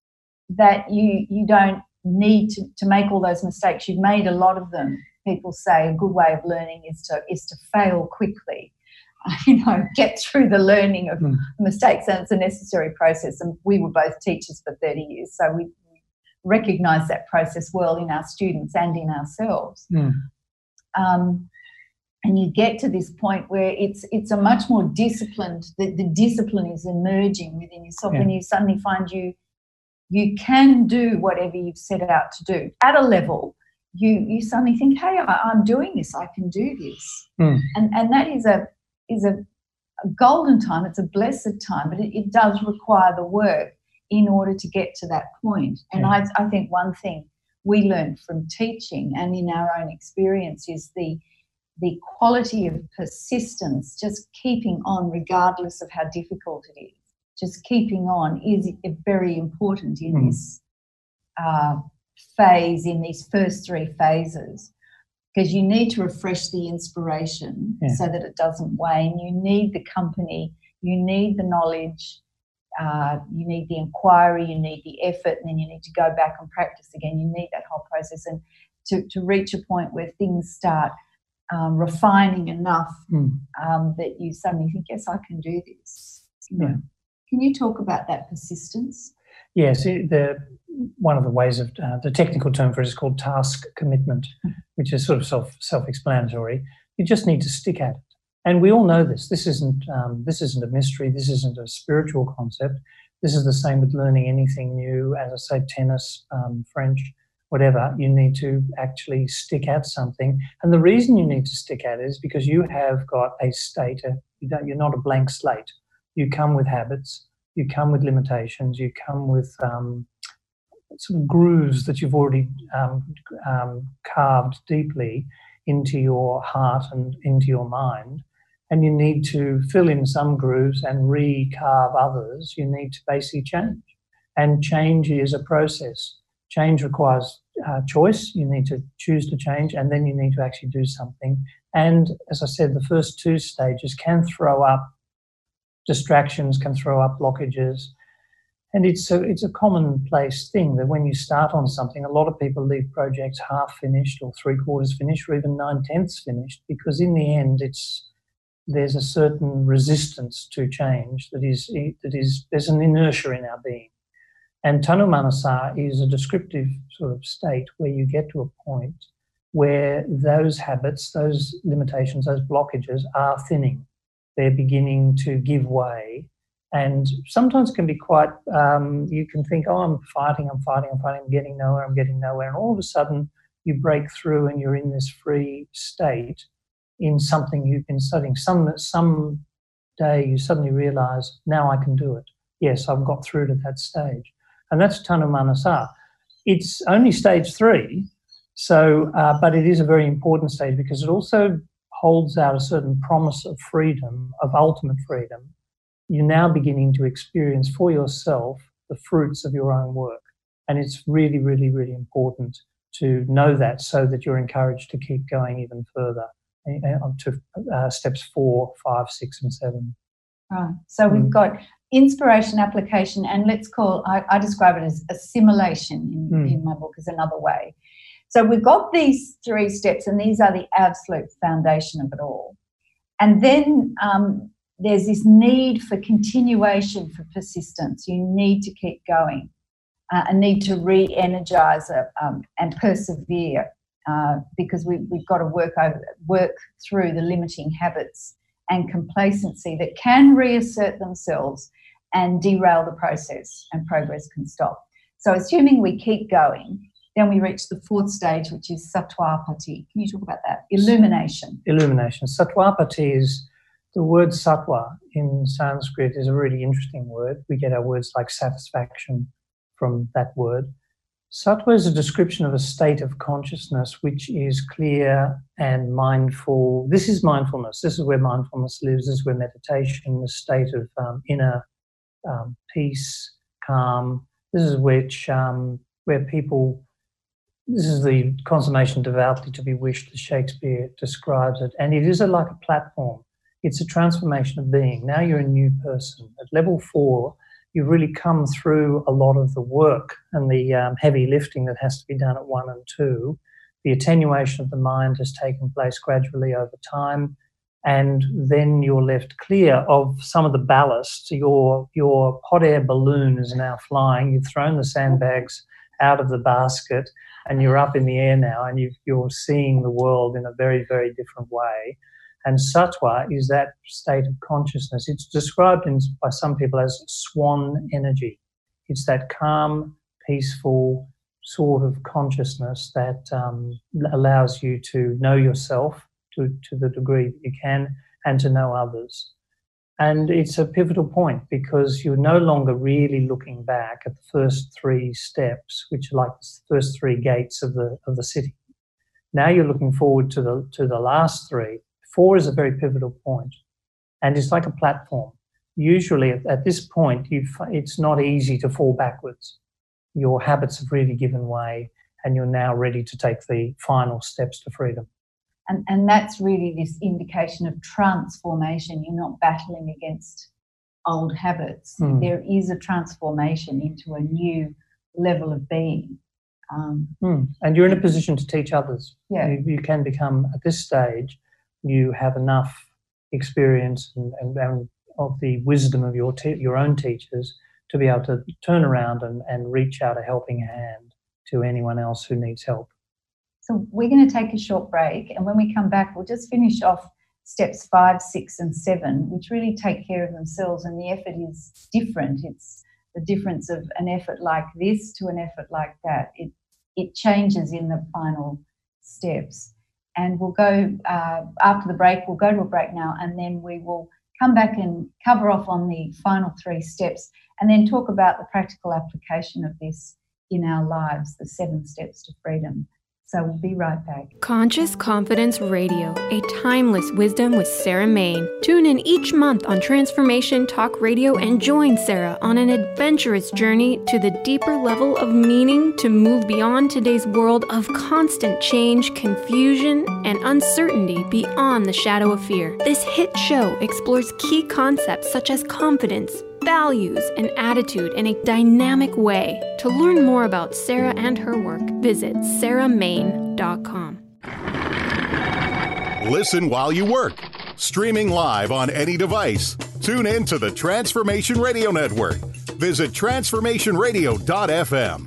Speaker 3: that you you don't need to, to make all those mistakes. You've made a lot of them. People say a good way of learning is to is to fail quickly. You know, get through the learning of mm. mistakes, and it's a necessary process. And we were both teachers for thirty years, so we recognise that process well in our students and in ourselves. Mm. Um, and you get to this point where it's it's a much more disciplined. The, the discipline is emerging within yourself, yeah. When you suddenly find you you can do whatever you've set out to do at a level. You you suddenly think, hey, I, I'm doing this. I can do this, mm. and and that is a is a, a golden time. It's a blessed time, but it, it does require the work in order to get to that point. And yeah. I, I think one thing we learned from teaching and in our own experience is the the quality of persistence, just keeping on regardless of how difficult it is. Just keeping on is very important in mm. this uh, phase, in these first three phases. Because you need to refresh the inspiration yeah. so that it doesn't wane. You need the company, you need the knowledge, uh, you need the inquiry, you need the effort, and then you need to go back and practice again. You need that whole process, and to, to reach a point where things start um, refining enough mm. um, that you suddenly think, yes, I can do this. You know? Yeah. Can you talk about that persistence?
Speaker 4: Yes, the one of the ways of uh, the technical term for it is called task commitment, which is sort of self self-explanatory. You just need to stick at it, and we all know this. This isn't um, this isn't a mystery. This isn't a spiritual concept. This is the same with learning anything new. As I say, tennis, um, French, whatever. You need to actually stick at something, and the reason you need to stick at it is because you have got a state. A, you don't, you're not a blank slate. You come with habits. You come with limitations. You come with um, sort of grooves that you've already um, um, carved deeply into your heart and into your mind, and you need to fill in some grooves and re-carve others. You need to basically change, and change is a process. Change requires uh, choice. You need to choose to change, and then you need to actually do something. And as I said, the first two stages can throw up distractions, can throw up blockages. And it's a, it's a commonplace thing that when you start on something, a lot of people leave projects half finished or three quarters finished or even nine-tenths finished, because in the end it's there's a certain resistance to change that is, that is there's an inertia in our being. And Tanu Manasa is a descriptive sort of state where you get to a point where those habits, those limitations, those blockages are thinning. They're beginning to give way, and sometimes it can be quite, um, you can think, oh, I'm fighting, I'm fighting, I'm fighting, I'm getting nowhere, I'm getting nowhere, and all of a sudden you break through and you're in this free state in something you've been studying. Some, some day you suddenly realise, now I can do it. Yes, I've got through to that stage. And that's Tanu Manasa. It's only stage three, so uh, but it is a very important stage because it also holds out a certain promise of freedom, of ultimate freedom. You're now beginning to experience for yourself the fruits of your own work. And it's really, really, really important to know that so that you're encouraged to keep going even further uh, to uh, steps four, five, six, and seven.
Speaker 3: Right. So we've got inspiration, application, and let's call, I, I describe it as assimilation in, mm. in my book is another way. So we've got these three steps, and these are the absolute foundation of it all. And then um, there's this need for continuation, for persistence. You need to keep going, uh, a need to re-energise uh, um, and persevere uh, because we, we've got to work over, work through the limiting habits and complacency that can reassert themselves and derail the process, and progress can stop. So assuming we keep going, then we reach the fourth stage, which is Sattva-pati. Can you talk about that? Illumination.
Speaker 4: Illumination. Sattva-pati is, the word sattva in Sanskrit is a really interesting word. We get our words like satisfaction from that word. Sattva is a description of a state of consciousness which is clear and mindful. This is mindfulness. This is where mindfulness lives. This is where meditation, the state of um, inner um, peace, calm. This is which um, where people, this is the consummation devoutly to be wished, as Shakespeare describes it. And it is a, like a platform. It's a transformation of being. Now you're a new person. At level four, you've really come through a lot of the work and the um, heavy lifting that has to be done at one and two. The attenuation of the mind has taken place gradually over time, and then you're left clear of some of the ballast. Your, your hot air balloon is now flying. You've thrown the sandbags out of the basket and you're up in the air now, and you've, you're seeing the world in a very, very different way. And sattva is that state of consciousness. It's described in, by some people as swan energy. It's that calm, peaceful sort of consciousness that um, allows you to know yourself to, to the degree that you can, and to know others. And it's a pivotal point because you're no longer really looking back at the first three steps, which are like the first three gates of the of the city. Now you're looking forward to the to the last three. Four is a very pivotal point, and it's like a platform. Usually at, at this point, you've, it's not easy to fall backwards. Your habits have really given way, and you're now ready to take the final steps to freedom.
Speaker 3: And, and that's really this indication of transformation. You're not battling against old habits. Mm. There is a transformation into a new level of being. Um,
Speaker 4: mm. And you're in a position to teach others.
Speaker 3: Yeah.
Speaker 4: You, you can become, at this stage, you have enough experience and, and, and of the wisdom of your te- your own teachers to be able to turn around and, and reach out a helping hand to anyone else who needs help.
Speaker 3: So we're going to take a short break, and when we come back, we'll just finish off steps five, six, and seven, which really take care of themselves, and the effort is different. It's the difference of an effort like this to an effort like that. It it changes in the final steps. And we'll go, uh, after the break, we'll go to a break now, and then we will come back and cover off on the final three steps, and then talk about the practical application of this in our lives, the seven steps to freedom. So we'll be right back.
Speaker 2: Conscious Confidence Radio, a timeless wisdom with Sarah Main. Tune in each month on Transformation Talk Radio and join Sarah on an adventurous journey to the deeper level of meaning to move beyond today's world of constant change, confusion, and uncertainty beyond the shadow of fear. This hit show explores key concepts such as confidence, values, and attitude in a dynamic way. To learn more about Sarah and her work, visit sarah main dot com.
Speaker 10: Listen while you work. Streaming live on any device. Tune in to the Transformation Radio Network. Visit transformation radio dot f m.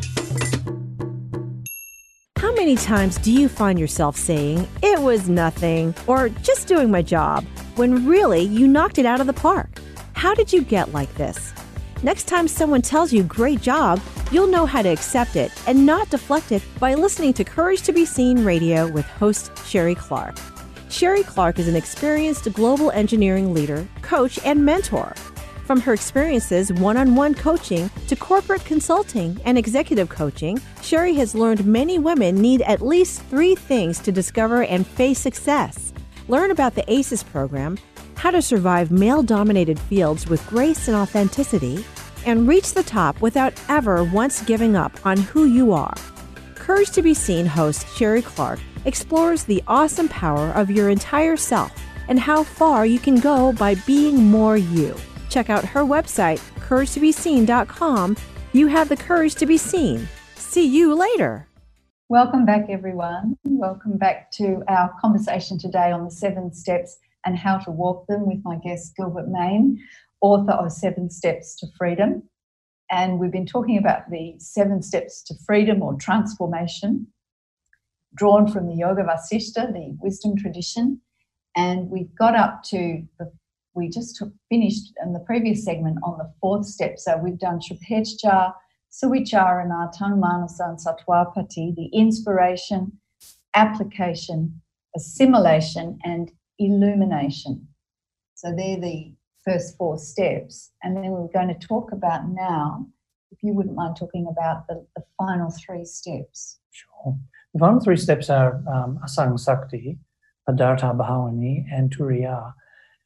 Speaker 11: How many times do you find yourself saying, "It was nothing," or "just doing my job," when really you knocked it out of the park? How did you get like this? Next time someone tells you "great job," you'll know how to accept it and not deflect it by listening to Courage to Be Seen Radio with host Sherry Clark. Sherry Clark is an experienced global engineering leader, coach, and mentor. From her experiences one-on-one coaching to corporate consulting and executive coaching, Sherry has learned many women need at least three things to discover and face success. Learn about the ACES program, how to survive male-dominated fields with grace and authenticity, and reach the top without ever once giving up on who you are. Courage to Be Seen host Sherry Clark explores the awesome power of your entire self and how far you can go by being more you. Check out her website, courage to be seen dot com. You have the courage to be seen. See you later.
Speaker 3: Welcome back, everyone. Welcome back to our conversation today on the seven steps and how to walk them with my guest Gilbert Main, author of Seven Steps to Freedom. And we've been talking about the seven steps to freedom or transformation, drawn from the Yoga Vasishta, the wisdom tradition. And we've got up to the, we just took, finished in the previous segment on the fourth step. So we've done Shrupechja, Suvicharanā, Tanmanasa, and Sattwapati, the inspiration, application, assimilation, and illumination. So they're the first four steps. And then we're going to talk about now if you wouldn't mind talking about the, the final three steps.
Speaker 4: Sure. The final three steps are um, Asang Sakti, Adartha Bhavani, and Turiya.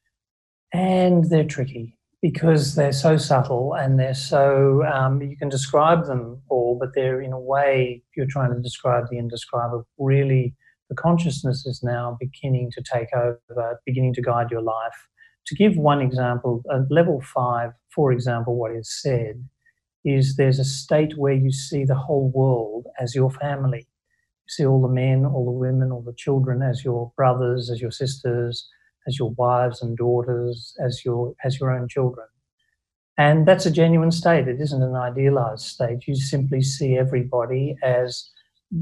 Speaker 4: And they're tricky because they're so subtle and they're so, um, you can describe them all, but they're in a way, you're trying to describe the indescribable. Really, the consciousness is now beginning to take over, beginning to guide your life. To give one example, at level five, for example, what is said is there's a state where you see the whole world as your family. You see all the men, all the women, all the children as your brothers, as your sisters, as your wives and daughters, as your as your own children. And that's a genuine state. It isn't an idealized state. You simply see everybody as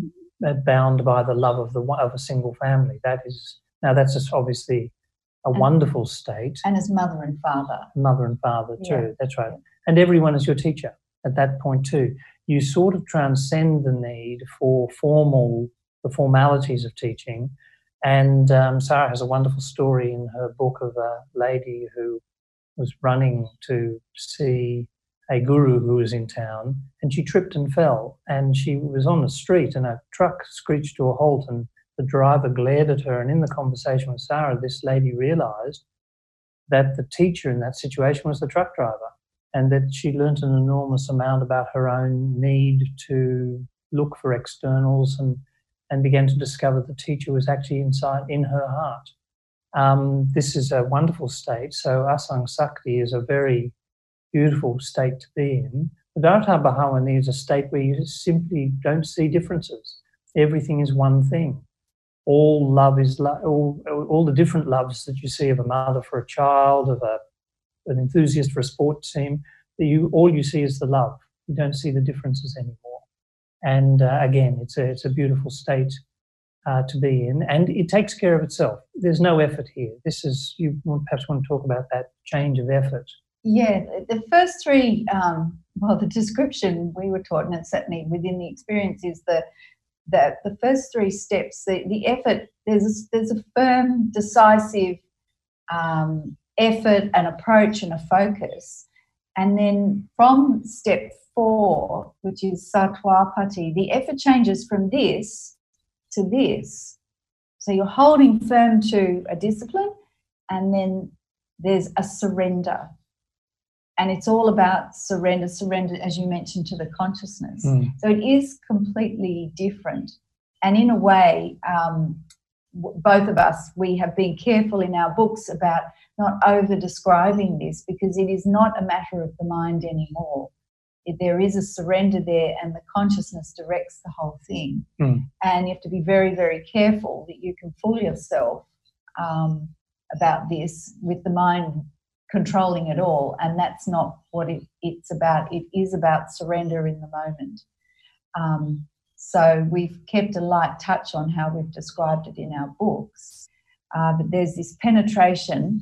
Speaker 4: bound by the love of the of a single family. That is, now that's just obviously a
Speaker 3: and,
Speaker 4: wonderful state.
Speaker 3: And as mother and father.
Speaker 4: Mother and father too,
Speaker 3: yeah.
Speaker 4: That's right.
Speaker 3: Yeah.
Speaker 4: And everyone is your teacher at that point too. You sort of transcend the need for formal, the formalities of teaching. And um, Sarah has a wonderful story in her book of a lady who was running to see a guru who was in town, and she tripped and fell, and she was on the street and a truck screeched to a halt, and the driver glared at her, and in the conversation with Sarah, this lady realised that the teacher in that situation was the truck driver, and that she learnt an enormous amount about her own need to look for externals and and began to discover the teacher was actually inside in her heart. Um, this is a wonderful state. So Asang Sakti is a very beautiful state to be in. Adartha Bhavani is a state where you simply don't see differences. Everything is one thing. All love is lo- all, all the different loves that you see of a mother for a child, of a, an enthusiast for a sport team, you, all you see is the love. You don't see the differences anymore. And uh, again, it's a it's a beautiful state uh, to be in, and it takes care of itself. There's no effort here. This is, you perhaps want to talk about that change of effort.
Speaker 3: Yeah, the first three, um, well, the description we were taught, and it's certainly within the experience, is the the, the first three steps. The, the effort, there's a, there's a firm, decisive um, effort, an approach, and a focus, and then from step four, which is Satwapati, the effort changes from this to this. So you're holding firm to a discipline, and then there's a surrender. And it's all about surrender, surrender, as you mentioned, to the consciousness. Mm. So it is completely different. And in a way, um, both of us, we have been careful in our books about not over-describing this, because it is not a matter of the mind anymore. There is a surrender there, and the consciousness directs the whole thing. Mm. And you have to be very, very careful that you can fool yourself um, about this with the mind controlling it all, and that's not what it, it's about. It is about surrender in the moment. Um, so we've kept a light touch on how we've described it in our books, uh, but there's this penetration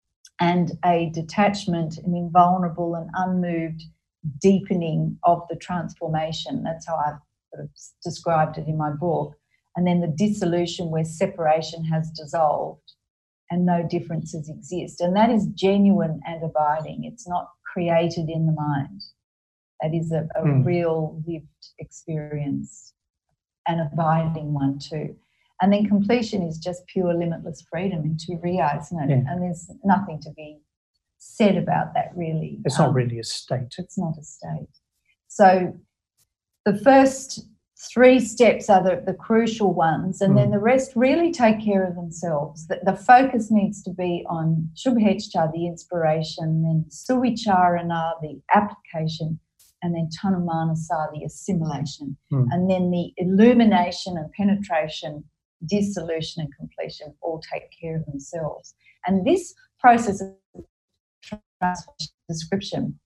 Speaker 3: and a detachment, an invulnerable and unmoved deepening of the transformation. That's how I've sort of described it in my book. And then the dissolution, where separation has dissolved and no differences exist. And that is genuine and abiding. It's not created in the mind. That is a, a mm. real lived experience, an abiding one too. And then completion is just pure limitless freedom in Turiya, isn't it? Yeah. And there's nothing to be said about that, really.
Speaker 4: It's um, not really a state.
Speaker 3: It's not a state. So the first three steps are the, the crucial ones, and mm. then the rest really take care of themselves. The, the focus needs to be on Shubhechcha, the inspiration, then Suvicharana, the application, and then Tanumanasa, the assimilation. Mm. And then the illumination and penetration, dissolution and completion all take care of themselves. And this process of description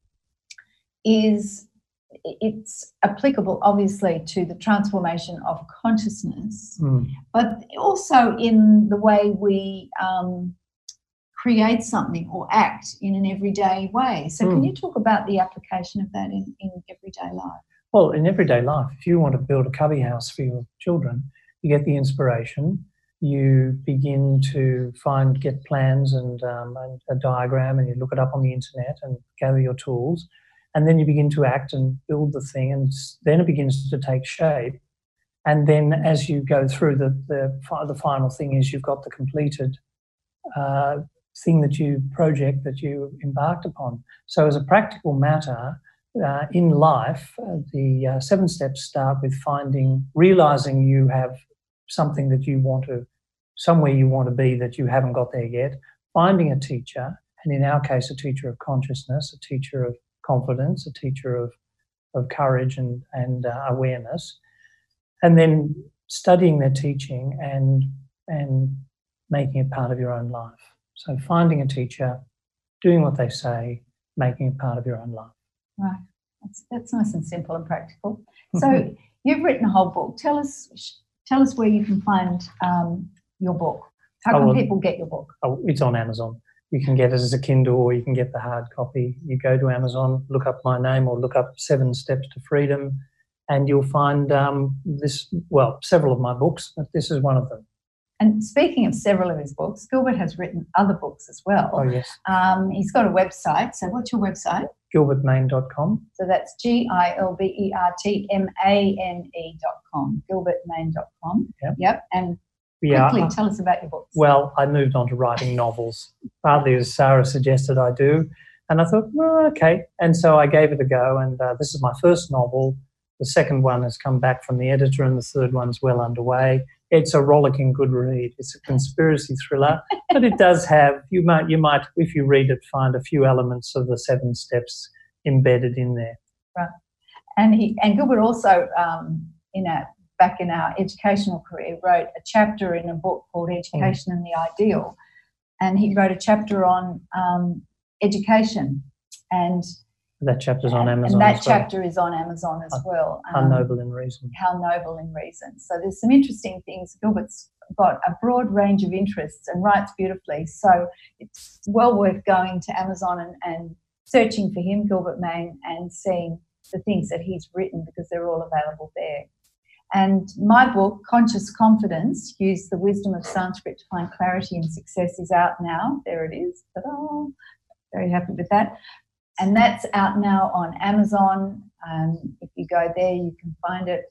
Speaker 3: is, it's applicable obviously to the transformation of consciousness, mm. but also in the way we um, create something or act in an everyday way. So mm. can you talk about the application of that in, in everyday life?
Speaker 4: Well, in everyday life, if you want to build a cubby house for your children, you get the inspiration, you begin to find, get plans and, um, and a diagram, and you look it up on the internet and gather your tools. And then you begin to act and build the thing, and then it begins to take shape. And then as you go through, the the, the final thing is you've got the completed uh, thing that you project that you embarked upon. So as a practical matter, uh, in life, uh, the uh, seven steps start with finding, realizing you have something that you want to, somewhere you want to be that you haven't got there yet, finding a teacher, and in our case, a teacher of consciousness, a teacher of confidence, a teacher of, of courage and, and uh, awareness, and then studying their teaching and, and making it part of your own life. So finding a teacher, doing what they say, making it part of your own life.
Speaker 3: Right. That's, that's nice and simple and practical. So you've written a whole book. Tell us tell us where you can find um, your book. How can oh, well, people get your book?
Speaker 4: Oh, it's on Amazon. You can get it as a Kindle or you can get the hard copy. You go to Amazon, look up my name or look up Seven Steps to Freedom, and you'll find um, this, well, several of my books, but this is one of them.
Speaker 3: And speaking of several of his books, Gilbert has written other books as well.
Speaker 4: Oh, yes.
Speaker 3: Um, he's got a website. So what's your website?
Speaker 4: gilbert main dot com.
Speaker 3: So that's G I L B E R T M A N E dot com, gilbert main dot com.
Speaker 4: Yep.
Speaker 3: Yep. And
Speaker 4: yeah,
Speaker 3: quickly tell us about your books.
Speaker 4: Well, I moved on to writing novels, partly as Sarah suggested I do. And I thought, well, okay. And so I gave it a go. And uh, this is my first novel. The second one has come back from the editor and the third one's well underway. It's a rollicking good read. It's a conspiracy thriller, but it does have, you might, you might, if you read it, find a few elements of the seven steps embedded in there.
Speaker 3: Right. And he, and Gilbert also, um, in a, back in our educational career, wrote a chapter in a book called Education mm. and the Ideal. And he wrote a chapter on um, education. And
Speaker 4: that chapter's on Amazon.
Speaker 3: And that
Speaker 4: as well.
Speaker 3: chapter is on Amazon as
Speaker 4: how,
Speaker 3: well.
Speaker 4: Um, how Noble in Reason.
Speaker 3: How Noble in Reason. So there's some interesting things. Gilbert's got a broad range of interests and writes beautifully. So it's well worth going to Amazon and, and searching for him, Gilbert Main, and seeing the things that he's written because they're all available there. And my book, Conscious Confidence, Use the Wisdom of Sanskrit to Find Clarity and Success, is out now. There it is. Ta-da! Very happy with that. And that's out now on Amazon. Um, if you go there, you can find it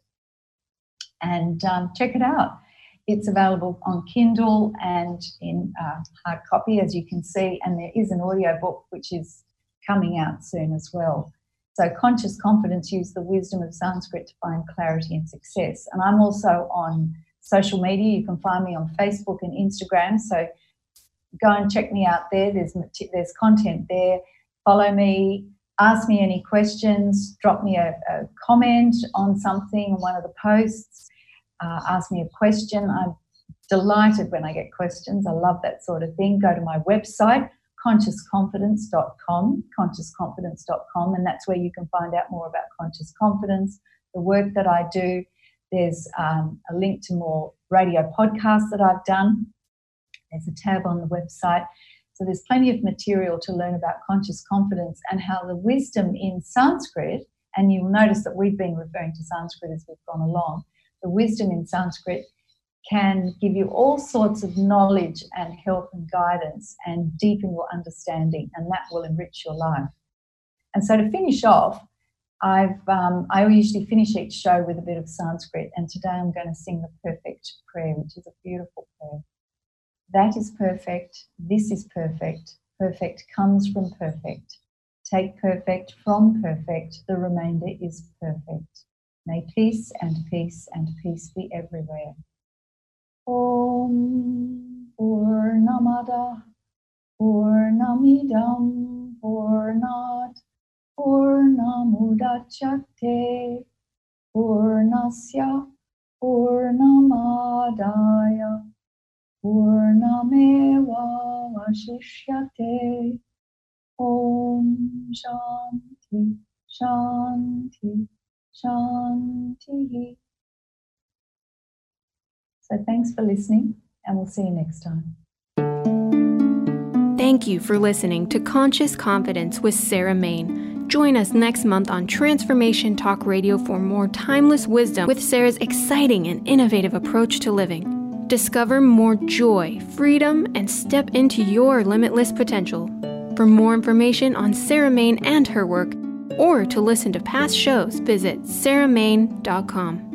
Speaker 3: and um, check it out. It's available on Kindle and in uh, hard copy, as you can see, and there is an audio book which is coming out soon as well. So Conscious Confidence, Use the Wisdom of Sanskrit to Find Clarity and Success. And I'm also on social media. You can find me on Facebook and Instagram. So go and check me out there. There's, there's content there. Follow me, ask me any questions, drop me a, a comment on something, one of the posts, uh, ask me a question. I'm delighted when I get questions. I love that sort of thing. Go to my website, conscious confidence dot com, conscious confidence dot com, and that's where you can find out more about Conscious Confidence, the work that I do. There's um, a link to more radio podcasts that I've done. There's a tab on the website. So there's plenty of material to learn about conscious confidence and how the wisdom in Sanskrit, and you'll notice that we've been referring to Sanskrit as we've gone along, the wisdom in Sanskrit can give you all sorts of knowledge and help and guidance and deepen your understanding, and that will enrich your life. And so to finish off, I've um, I usually finish each show with a bit of Sanskrit, and today I'm going to sing the perfect prayer, which is a beautiful prayer. That is perfect, this is perfect, perfect comes from perfect. Take perfect from perfect, the remainder is perfect. May peace and peace and peace be everywhere. Om Purnamada Purnamidam Purnat Purnamudachyate Purnasya Purnamadaya Purnameva Vashishyate. Om Shanti Shanti Shanti. So thanks for listening, and we'll see you next time.
Speaker 2: Thank you for listening to Conscious Confidence with Sarah Main. Join us next month on Transformation Talk Radio for more timeless wisdom with Sarah's exciting and innovative approach to living. Discover more joy, freedom, and step into your limitless potential. For more information on Sarah Main and her work, Or to listen to past shows, visit sarah main dot com.